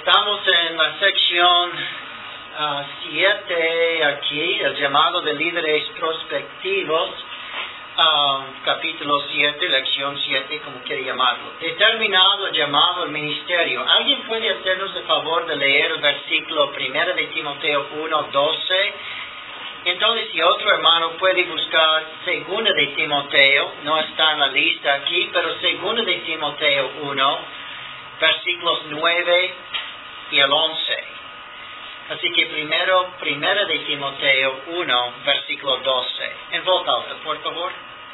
Estamos en la sección 7 aquí, el llamado de líderes prospectivos, capítulo 7, lección 7, como quiere llamarlo. Determinado el llamado al ministerio. ¿Alguien puede hacernos el favor de leer el versículo 1 de Timoteo 1, 12? Entonces, si otro hermano puede buscar 2 de Timoteo, no está en la lista aquí, pero 2 de Timoteo 1, versículos 9 y el 11. Así que primero 1 de Timoteo 1, versículo 12. En voz alta, por favor.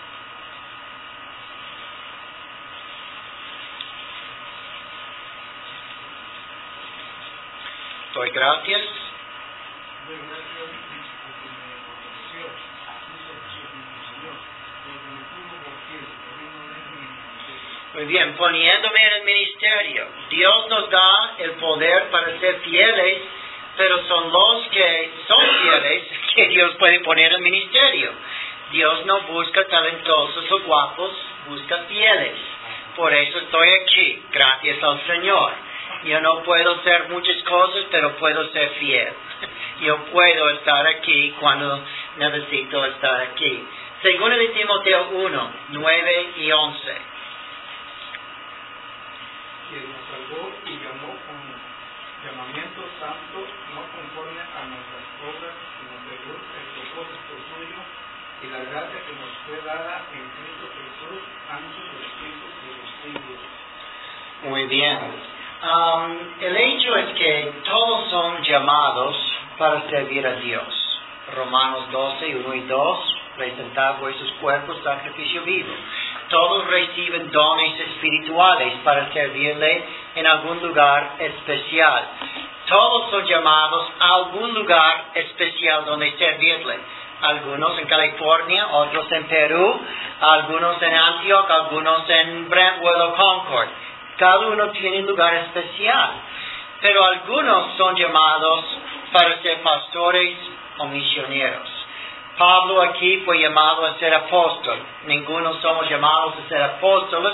Doy gracias. Muy bien, poniéndome en el ministerio. Dios nos da el poder para ser fieles, pero son los que son fieles que Dios puede poner en el ministerio. Dios no busca talentosos o guapos, busca fieles. Por eso estoy aquí, gracias al Señor. Yo no puedo hacer muchas cosas, pero puedo ser fiel. Yo puedo estar aquí cuando necesito estar aquí. 2 de Timoteo 1, 9 y 11. Quien nos salvó y llamó con llamamiento santo, no conforme a nuestras obras, sino según el propósito suyo y la gracia que nos fue dada en Cristo Jesús antes de los tiempos de los siglos. Muy bien. El hecho es que todos son llamados para servir a Dios. Romanos 12, 1 y 2, presentar vuestros cuerpos sacrificio vivo. Todos reciben dones espirituales para servirle en algún lugar especial. Todos son llamados a algún lugar especial donde servirle. Algunos en California, otros en Perú, algunos en Antioch, algunos en Brentwood o Concord. Cada uno tiene un lugar especial. Pero algunos son llamados para ser pastores o misioneros. Pablo aquí fue llamado a ser apóstol. Ninguno somos llamados a ser apóstoles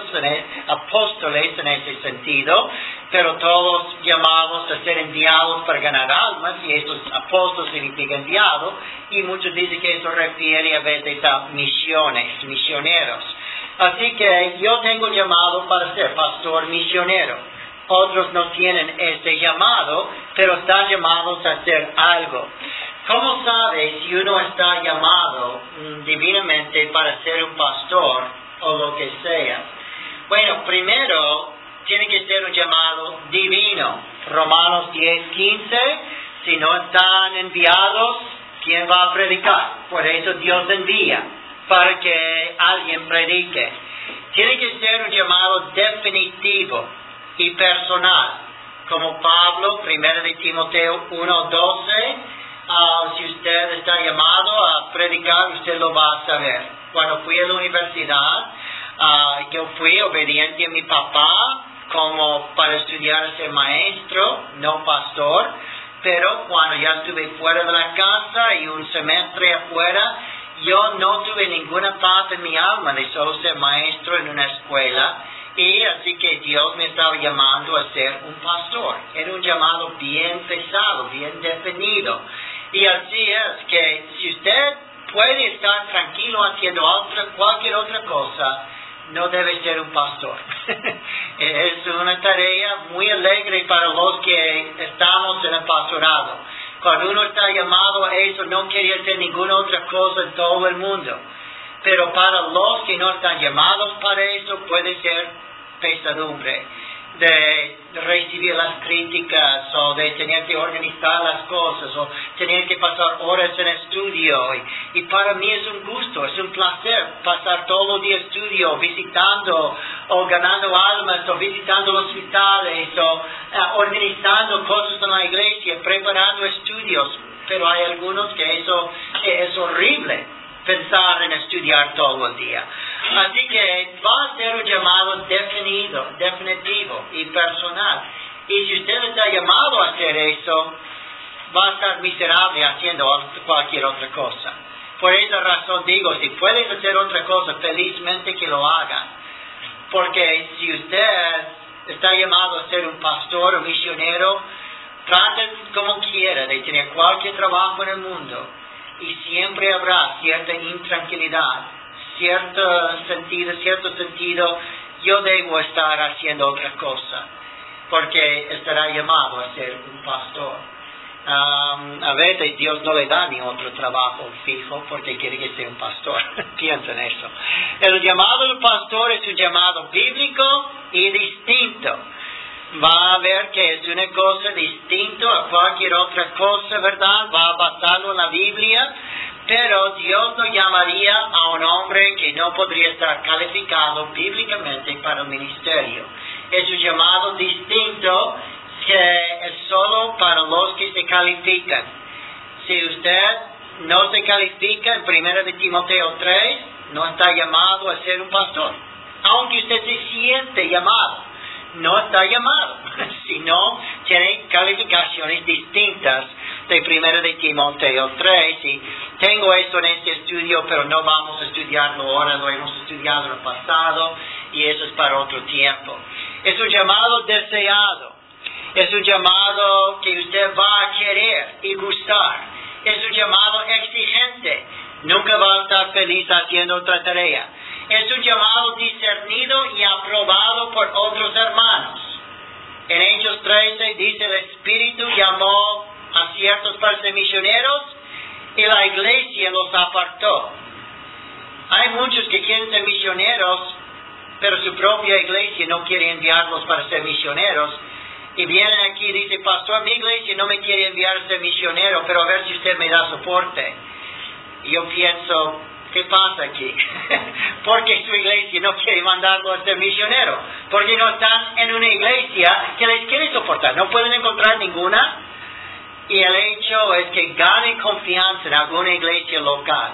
en ese sentido, pero todos llamados a ser enviados para ganar almas, y estos apóstoles significa enviado, y muchos dicen que eso refiere a veces a misioneros. Así que yo tengo llamado para ser pastor misionero. Otros no tienen ese llamado, pero están llamados a hacer algo. ¿Cómo sabe si uno está llamado divinamente para ser un pastor o lo que sea? Bueno, primero tiene que ser un llamado divino. Romanos 10:15, si no están enviados, ¿quién va a predicar? Por eso Dios envía, para que alguien predique. Tiene que ser un llamado definitivo y personal, como Pablo, 1 de Timoteo 1:12, si usted está llamado a predicar, usted lo va a saber. Cuando fui a la universidad, yo fui obediente a mi papá como para estudiar a ser maestro, no pastor, pero cuando ya estuve fuera de la casa y un semestre afuera, yo no tuve ninguna paz en mi alma de solo ser maestro en una escuela. Y así que Dios me estaba llamando a ser un pastor. Era un llamado bien pesado, bien definido. Y así es que si usted puede estar tranquilo haciendo cualquier otra cosa, no debe ser un pastor. Es una tarea muy alegre para los que estamos en el pastorado. Cuando uno está llamado a eso, no quiere hacer ninguna otra cosa en todo el mundo. Pero para los que no están llamados para eso, puede ser pesadumbre de recibir las críticas o de tener que organizar las cosas o tener que pasar horas en estudio. Y para mí es un gusto, es un placer pasar todo el día estudio, visitando o ganando almas o visitando los hospitales o organizando cosas en la iglesia, preparando estudios. Pero hay algunos que eso es horrible, pensar en estudiar todo el día. Así que va a ser un llamado definitivo y personal. Y si usted está llamado a hacer eso, va a estar miserable haciendo cualquier otra cosa. Por esa razón digo, si puedes hacer otra cosa, felizmente que lo hagan. Porque si usted está llamado a ser un pastor o misionero, trate como quiera de tener cualquier trabajo en el mundo y siempre habrá cierta intranquilidad, cierto sentido, yo debo estar haciendo otra cosa, porque estará llamado a ser un pastor. A veces Dios no le da ni otro trabajo fijo porque quiere que sea un pastor. Piensa en eso. El llamado del pastor es un llamado bíblico y distinto. Va a ver que es una cosa distinta a cualquier otra cosa, ¿verdad? Va a basarlo en la Biblia, pero Dios no llamaría a un hombre que no podría estar calificado bíblicamente para el ministerio. Es un llamado distinto que es solo para los que se califican. Si usted no se califica en 1 de Timoteo 3, no está llamado a ser un pastor. Aunque usted se siente llamado, no está llamado. Si no, tiene calificaciones distintas de 1 de Timoteo 3. Y tengo esto en este estudio, pero no vamos a estudiarlo ahora, lo hemos estudiado en el pasado, y eso es para otro tiempo. Es un llamado deseado. Es un llamado que usted va a querer y gustar. Es un llamado exigente. Nunca va a estar feliz haciendo otra tarea. Es un llamado discernido y aprobado por otros hermanos. En Hechos 13 dice: el Espíritu llamó a ciertos para ser misioneros y la iglesia los apartó. Hay muchos que quieren ser misioneros, pero su propia iglesia no quiere enviarlos para ser misioneros. Y vienen aquí y dicen: pastor, mi iglesia no me quiere enviar a ser misionero, pero a ver si usted me da soporte. Y yo pienso, ¿qué pasa aquí? Porque su iglesia no quiere mandarlo a ser misionero. Porque no están en una iglesia que les quiere soportar. No pueden encontrar ninguna. Y el hecho es que ganen confianza en alguna iglesia local.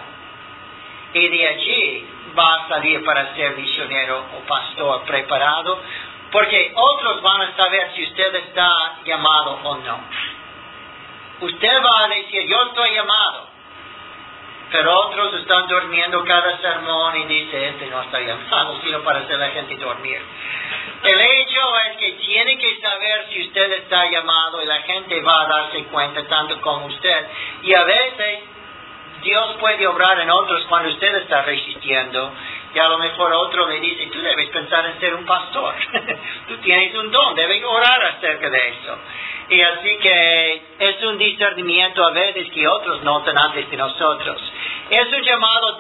Y de allí va a salir para ser misionero o pastor preparado. Porque otros van a saber si usted está llamado o no. Usted va a decir: yo estoy llamado. Pero otros están durmiendo cada sermón y dicen: este no está llamado, sino para hacer a la gente dormir. El hecho es que tiene que saber si usted está llamado, y la gente va a darse cuenta tanto como usted. Y a veces Dios puede obrar en otros cuando usted está resistiendo. Y a lo mejor otro le dice: tú debes pensar en ser un pastor. Tú tienes un don, debes orar acerca de eso. Y así que es un discernimiento a veces que otros notan antes de nosotros. Es un llamado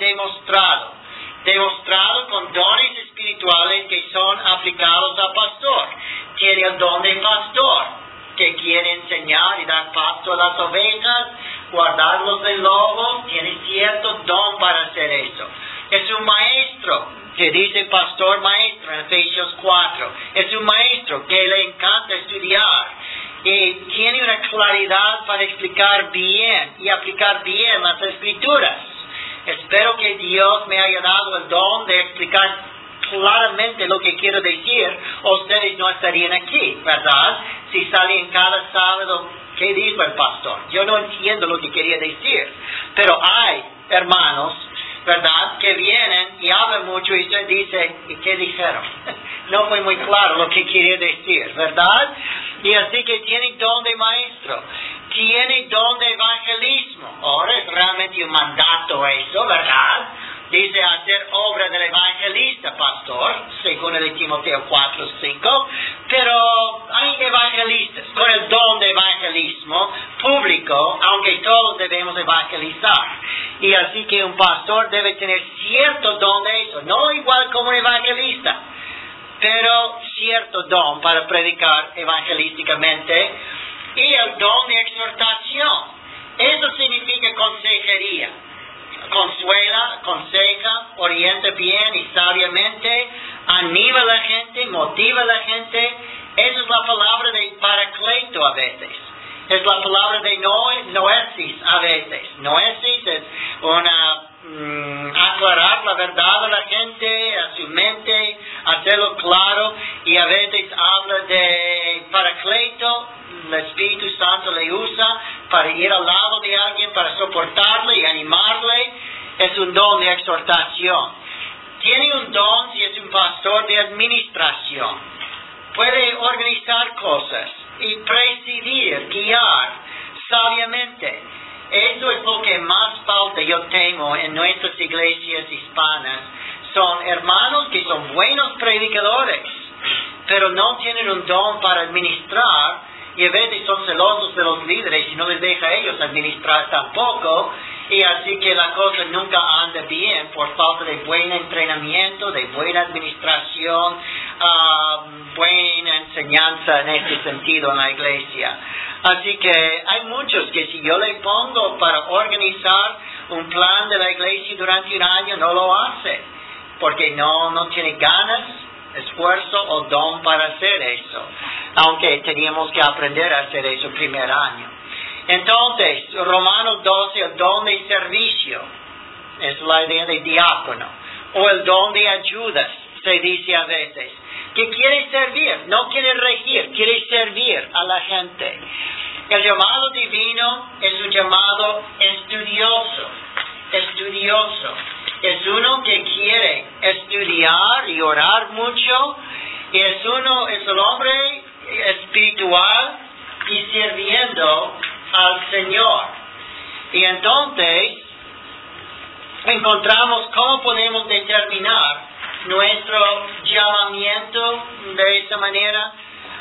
demostrado con dones espirituales que son aplicados al pastor. Tiene el don de pastor, que quiere enseñar y dar pasto a las ovejas, guardarlos de lobos. Tiene cierto don para hacer eso. Es un maestro, que dice pastor maestro en Efesios 4. Es un maestro que le encanta estudiar y tiene una claridad para explicar bien y aplicar bien las escrituras. Espero que Dios me haya dado el don de explicar claramente lo que quiero decir, o ustedes no estarían aquí, ¿verdad? Si salen cada sábado, ¿qué dijo el pastor? Yo no entiendo lo que quería decir, pero hay hermanos, ¿verdad?, que vienen y hablan mucho y se dice: ¿y qué dijeron? No fue muy claro lo que quería decir, ¿verdad? Y así que tiene don de maestro, tiene don de evangelismo. Ahora es realmente un mandato eso, ¿verdad? Dice: hacer obra del evangelista, pastor, según el de Timoteo 4:5. Pero hay evangelistas con el don de evangelismo público, aunque todos debemos evangelizar. Y así que un pastor debe tener cierto don de eso, no igual como un evangelista, pero cierto don para predicar evangelísticamente. Y el don de exhortación, eso significa consejería. Consuela, aconseja, orienta bien y sabiamente, anima a la gente, motiva a la gente. Esa es la palabra de paracleto a veces. Es la palabra de noesis a veces. Noesis es aclarar la verdad a la gente, a su mente, hacerlo claro. Y a veces habla de paracleto. El Espíritu Santo le usa para ir al lado de alguien, para soportarle y animarle. Es un don de exhortación. Tiene un don, si es un pastor, de administración. puede organizar cosas y presidir, guiar sabiamente. Eso es lo que más falta yo tengo en nuestras iglesias hispanas. Son hermanos que son buenos predicadores, pero no tienen un don para administrar, y a veces son celosos de los líderes y no les deja a ellos administrar tampoco, y así que la cosa nunca anda bien por falta de buen entrenamiento, de buena administración, buena enseñanza en este sentido en la iglesia. Así que hay muchos que si yo le pongo para organizar un plan de la iglesia durante un año, no lo hace, porque no tiene ganas, esfuerzo o don para hacer eso, aunque teníamos que aprender a hacer eso el primer año. Entonces, Romanos 12, el don de servicio, es la idea de diácono, o el don de ayudas, se dice a veces, que quiere servir, no quiere regir, quiere servir a la gente. El llamado divino es un llamado estudioso. Es uno que quiere estudiar y orar mucho, y es el hombre espiritual y sirviendo al Señor. Y entonces encontramos cómo podemos determinar nuestro llamamiento de esa manera.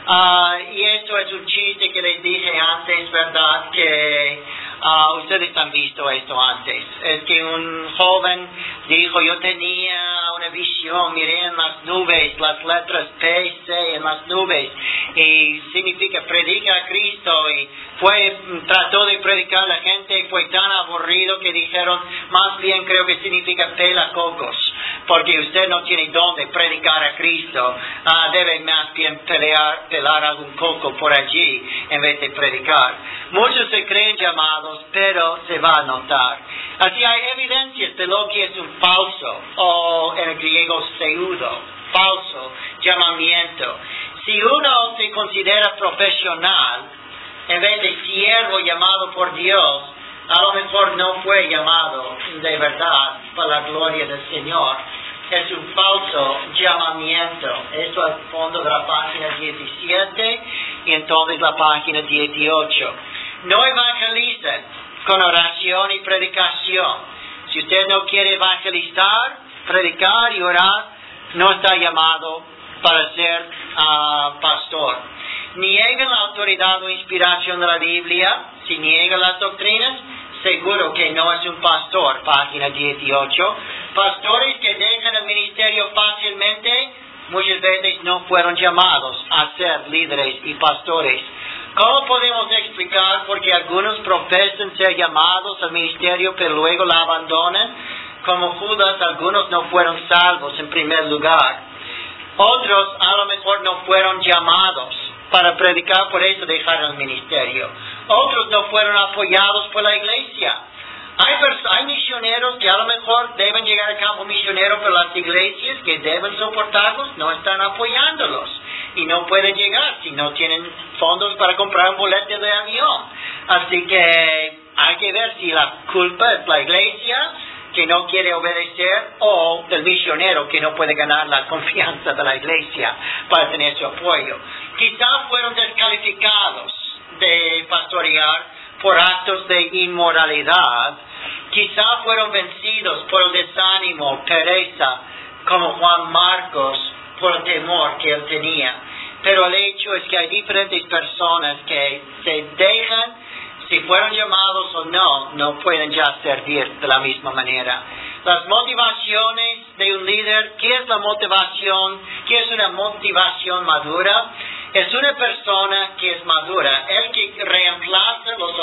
Y esto es un chiste que les dije antes, ¿verdad? Que ustedes han visto esto antes. Es que un joven dijo, yo tenía una visión, miré en las nubes, las letras P y C en las nubes, y significa predica a Cristo, y trató de predicar a la gente, y fue tan aburrido que dijeron, más bien creo que significa pela cocos, porque usted no tiene don de predicar a Cristo, debe más bien pelar algún coco por allí en vez de predicar. Muchos se creen llamados, pero se va a notar. Así hay evidencias de lo que es un falso, o en el griego pseudo, falso llamamiento. Si uno se considera profesional, en vez de siervo llamado por Dios, a lo mejor no fue llamado de verdad para la gloria del Señor. Es un falso llamamiento. Esto al fondo de la página 17 y entonces la página 18. No evangelicen con oración y predicación. Si usted no quiere evangelizar, predicar y orar, no está llamado para ser pastor. Nieguen la autoridad o inspiración de la Biblia. Si niega las doctrinas, seguro que no es un pastor. Página 18. Pastores que dejan el ministerio fácilmente, muchas veces no fueron llamados a ser líderes y pastores. ¿Cómo podemos explicar por qué algunos profesan ser llamados al ministerio pero luego la abandonan? Como Judas, algunos no fueron salvos en primer lugar. Otros a lo mejor no fueron llamados para predicar, por eso dejaron el ministerio. Otros no fueron apoyados por la iglesia. Hay misioneros que a lo mejor deben llegar al campo misionero, pero las iglesias que deben soportarlos no están apoyándolos y no pueden llegar si no tienen fondos para comprar un boleto de avión. Así que hay que ver si la culpa es la iglesia que no quiere obedecer o del misionero que no puede ganar la confianza de la iglesia para tener su apoyo. Quizás fueron descalificados de pastorear por actos de inmoralidad. Quizá fueron vencidos por el desánimo, pereza, como Juan Marcos, por el temor que él tenía. Pero el hecho es que hay diferentes personas que se dejan, si fueron llamados o no pueden ya servir de la misma manera. Las motivaciones de un líder, ¿qué es la motivación? ¿Qué es una motivación madura? Es una persona que es madura, el que reemplaza los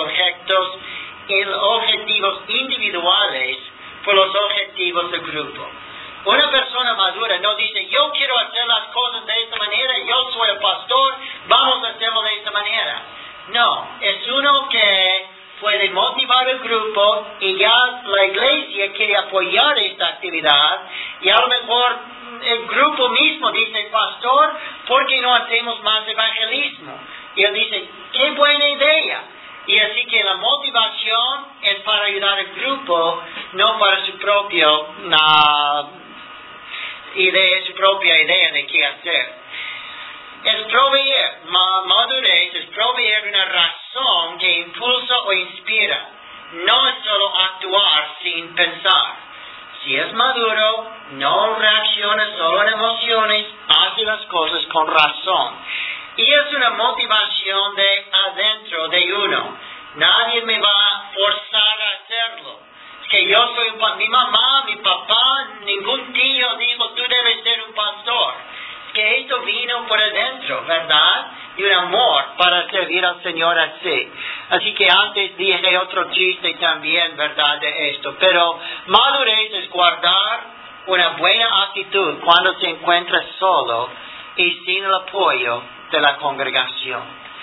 objetivos individuales por los objetivos del grupo. Una persona madura no dice, yo quiero hacer las cosas de esta manera, yo soy el pastor, vamos a hacerlo de esta manera. No, es uno que puede motivar el grupo y ya la iglesia quiere apoyar esta actividad y a lo mejor el grupo mismo dice, pastor, ¿por qué no hacemos más evangelismo? Y él dice, qué buena idea. Y así que la motivación es para ayudar al grupo, no para su propia idea de qué hacer. Es proveer, madurez es proveer una razón que impulsa o inspira. No es solo actuar sin pensar. Si es maduro, no reacciona solo en emociones, hace las cosas con razón. Y es una motivación de adentro de uno. Nadie me va a forzar a hacerlo. Es que yo soy mi mamá, mi papá, ningún tío dijo, tú debes ser un pastor. Es que esto vino por adentro, ¿verdad? Y un amor para servir al Señor así. Así que antes dije otro chiste también, ¿verdad? De esto. Pero madurez es guardar una buena actitud cuando se encuentra solo y sin el apoyo de la congregación.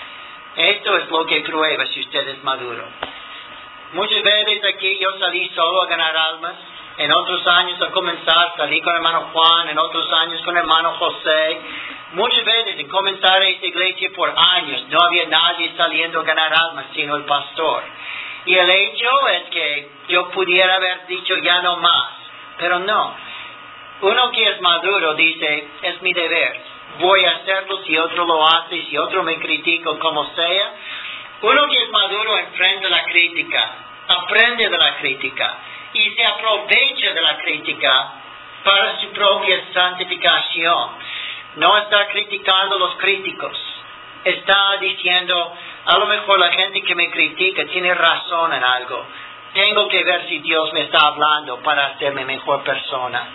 Esto es lo que prueba si usted es maduro. Muchas veces aquí yo salí solo a ganar almas. En otros años al comenzar salí con el hermano Juan, en otros años con el hermano José. Muchas veces en comenzar esta iglesia por años no había nadie saliendo a ganar almas sino el pastor. Y el hecho es que yo pudiera haber dicho ya no más, pero no. Uno que es maduro dice, es mi deber, voy a hacerlo si otro lo hace, si otro me critica, como sea. Uno que es maduro enfrenta la crítica, aprende de la crítica y se aprovecha de la crítica para su propia santificación. No está criticando a los críticos. Está diciendo, a lo mejor la gente que me critica tiene razón en algo. Tengo que ver si Dios me está hablando para hacerme mejor persona.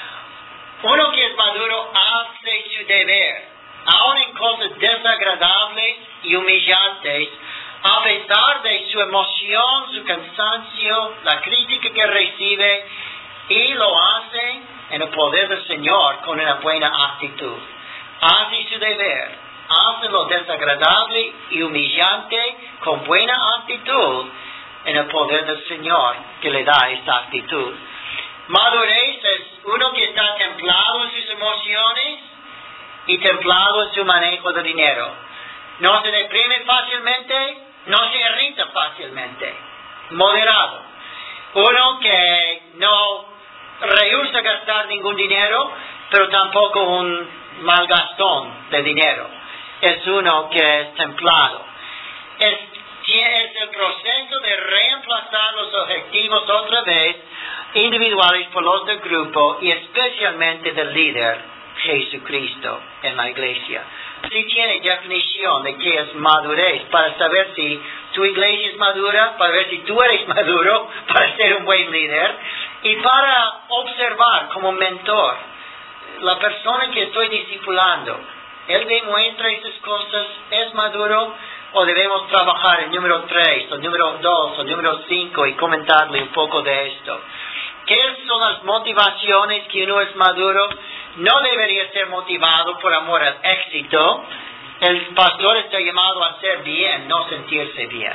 Uno que es maduro hace su deber, aun en cosas desagradables y humillantes, a pesar de su emoción, su cansancio, la crítica que recibe, y lo hace en el poder del Señor con una buena actitud. Hace su deber, hace lo desagradable y humillante con buena actitud en el poder del Señor que le da esta actitud. Madurez es uno que está templado en sus emociones y templado en su manejo de dinero. No se deprime fácilmente, no se irrita fácilmente. Moderado. Uno que no rehúsa gastar ningún dinero, pero tampoco un malgastón de dinero. Es uno que es templado. Es el proceso de reemplazar los objetivos otra vez individuales por los del grupo y especialmente del líder Jesucristo en la iglesia. Sí tiene definición de qué es madurez para saber si tu iglesia es madura, para ver si tú eres maduro para ser un buen líder y para observar como mentor la persona que estoy discipulando. Él demuestra esas cosas, es maduro, o debemos trabajar el número 3, o número 2, o número 5 y comentarle un poco de esto. ¿Qué son las motivaciones que uno es maduro? No debería ser motivado por amor al éxito. El pastor está llamado a hacer bien, no sentirse bien.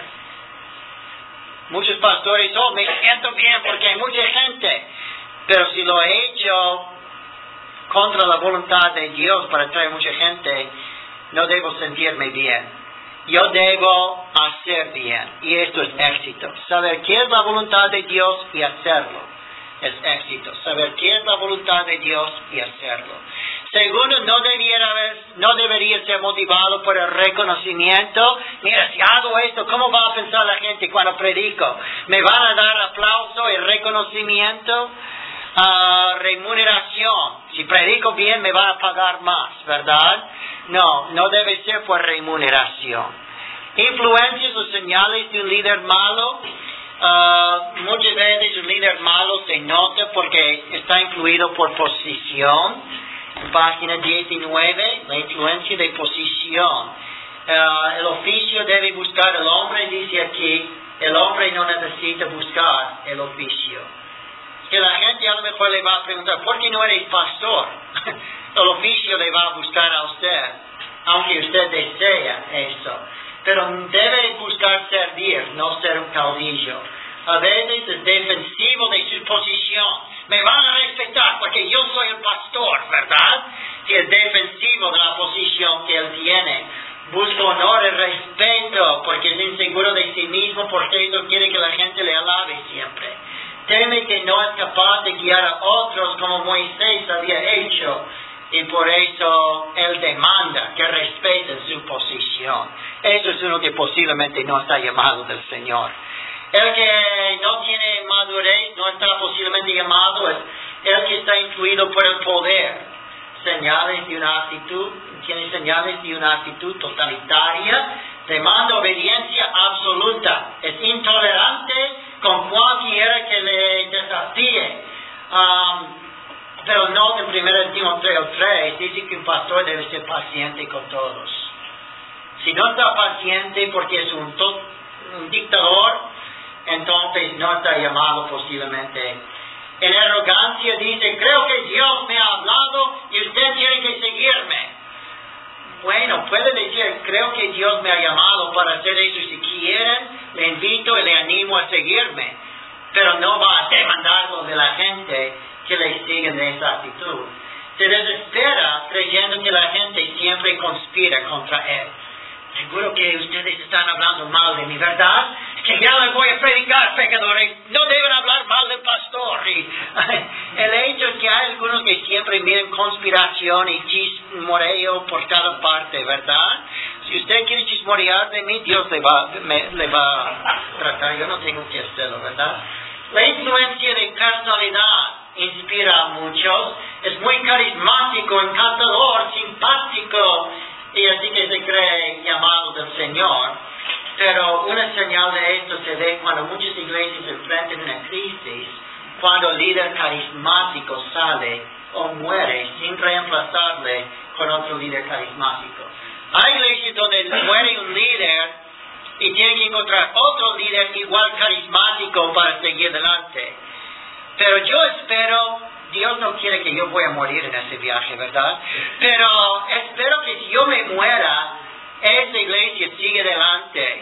Muchos pastores, me siento bien porque hay mucha gente. Pero si lo he hecho contra la voluntad de Dios para traer mucha gente, no debo sentirme bien. Yo debo hacer bien. Y esto es éxito. Saber qué es la voluntad de Dios y hacerlo es éxito. Saber qué es la voluntad de Dios y hacerlo. Segundo, no debería ser motivado por el reconocimiento. Mira, si hago esto, ¿cómo va a pensar la gente cuando predico? ¿Me van a dar aplauso y reconocimiento? Remuneración. Si predico bien, me van a pagar más, ¿verdad? No debe ser por remuneración. Influencias o señales de un líder malo. Muchas veces un líder malo se nota porque está influido por posición. En página 19, la influencia de posición. El oficio debe buscar el hombre, dice aquí, el hombre no necesita buscar el oficio. Que la gente a lo mejor le va a preguntar, ¿por qué no eres pastor? El oficio le va a buscar a usted, aunque usted desea eso. Pero debe buscar servir, no ser un caudillo. A veces es defensivo de su posición. Me van a respetar porque yo soy el pastor, ¿verdad? Si es defensivo de la posición que él tiene. Busca honor y respeto porque es inseguro de sí mismo, porque eso quiere que la gente le alabe siempre. Teme que no es capaz de guiar a otros como Moisés había hecho. Y y por eso él demanda que respeten su posición. Eso es uno que posiblemente no está llamado del Señor. El que no tiene madurez, no está posiblemente llamado, es el que está influido por el poder. Señales de una actitud, tiene señales de una actitud totalitaria, demanda obediencia absoluta, es intolerante con cualquiera que le desafíe. Pero no en 1 Timoteo 3 dice que un pastor debe ser paciente con todos. Si no está paciente porque es un dictador, entonces no está llamado posiblemente. En arrogancia dice, creo que Dios me ha hablado y usted tiene que seguirme. Bueno, puede decir, creo que Dios me ha llamado para hacer eso. Si quieren, le invito y le animo a seguirme. Pero no va a demandarlo de la gente que le siguen de esa actitud. Se desespera creyendo que la gente siempre conspira contra él. Seguro que ustedes están hablando mal de mi verdad, que ya les voy a predicar, pecadores, no deben hablar mal del pastor. Y el hecho es que hay algunos que siempre miran conspiración y chismoreo por cada parte, ¿verdad? Si usted quiere chismorear de mí, Dios le va a tratar, yo no tengo que hacerlo, ¿verdad? La influencia de personalidad inspira a muchos, es muy carismático, encantador, simpático, y así que se cree llamado del Señor. Pero una señal de esto se ve cuando muchas iglesias enfrentan una crisis, cuando el líder carismático sale o muere sin reemplazarle con otro líder carismático. Hay iglesias donde muere un líder y tienen que encontrar otro líder igual carismático para seguir adelante. Pero yo espero, Dios no quiere que yo voy a morir en ese viaje, ¿verdad? Pero espero que si yo me muera, esa iglesia sigue adelante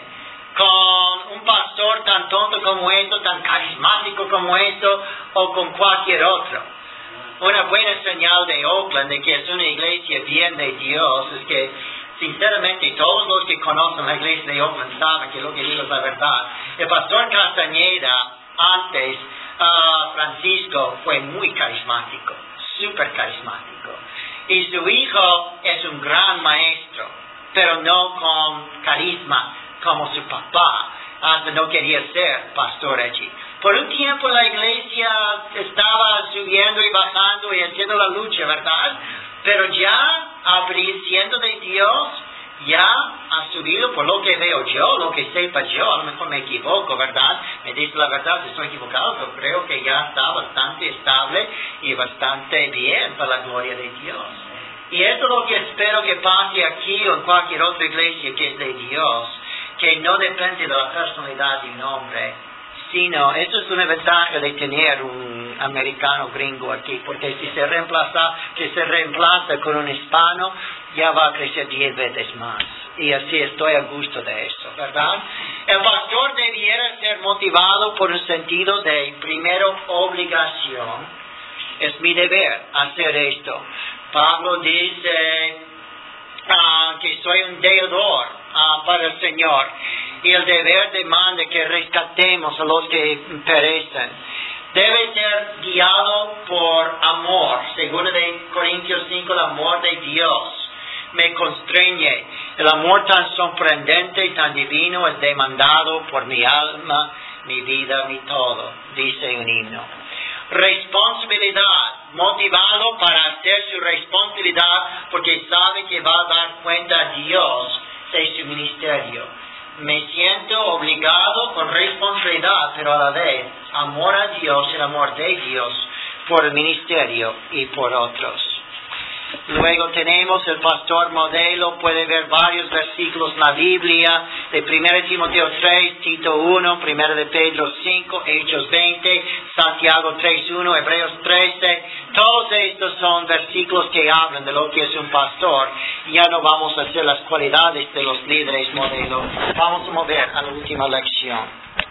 con un pastor tan tonto como esto, tan carismático como esto, o con cualquier otro. Una buena señal de Oakland de que es una iglesia bien de Dios es que, sinceramente, todos los que conocen la iglesia de Oakland saben que lo que digo es la verdad. El pastor Castañeda, antes, Francisco, fue muy carismático, súper carismático. Y su hijo es un gran maestro, pero no con carisma como su papá. Hasta no quería ser pastor allí. Por un tiempo la iglesia estaba subiendo y bajando y haciendo la lucha, ¿verdad? Pero ya, siendo de Dios, ya ha subido por lo que veo yo, lo que sepa yo. A lo mejor me equivoco, ¿verdad? Me dice la verdad si estoy equivocado, pero creo que ya está bastante estable y bastante bien para la gloria de Dios. Y eso es lo que espero que pase aquí o en cualquier otra iglesia que es de Dios, que no depende de la personalidad de un hombre, sino, eso es una ventaja de tener un americano gringo aquí, porque si se reemplaza con un hispano, ya va a crecer 10 veces más. Y así estoy a gusto de eso, ¿verdad? El pastor debiera ser motivado por un sentido de, primero, obligación. Es mi deber hacer esto. Pablo dice que soy un deudor para el Señor. Y el deber demanda que rescatemos a los que perecen. Debe ser guiado por amor. Según de Corintios 5, el amor de Dios me constreñe. El amor tan sorprendente y tan divino es demandado por mi alma, mi vida, mi todo, dice un himno. Responsabilidad, motivado para hacer su responsabilidad porque sabe que va a dar cuenta a Dios de su ministerio. Me siento obligado con responsabilidad, pero a la vez amor a Dios, el amor de Dios por el ministerio y por otros. Luego tenemos el pastor modelo, puede ver varios versículos en la Biblia, de 1 Timoteo 3, Tito 1, 1 de Pedro 5, Hechos 20, Santiago 3.1, Hebreos 13. Todos estos son versículos que hablan de lo que es un pastor. Ya no vamos a hacer las cualidades de los líderes modelo. Vamos a mover a la última lección.